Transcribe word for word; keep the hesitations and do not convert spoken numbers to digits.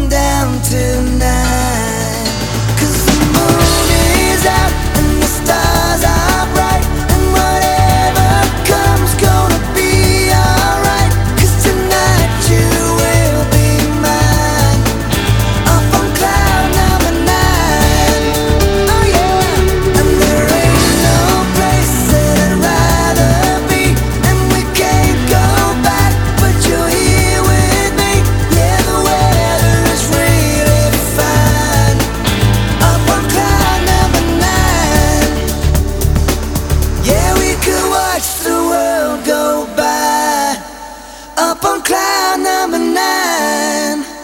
going down tonight. 'Cause the moon is out and the stars are bright, and whatever comes gonna be alright. 'Cause tonight you will be mine, up on cloud number nine. Oh yeah, and there ain't no place that I'd rather be, and we can't go back, but you're here with me. Yeah, the weather is really fine, up on cloud number nine. Yeah, we could watch the world go by, up on cloud number nine.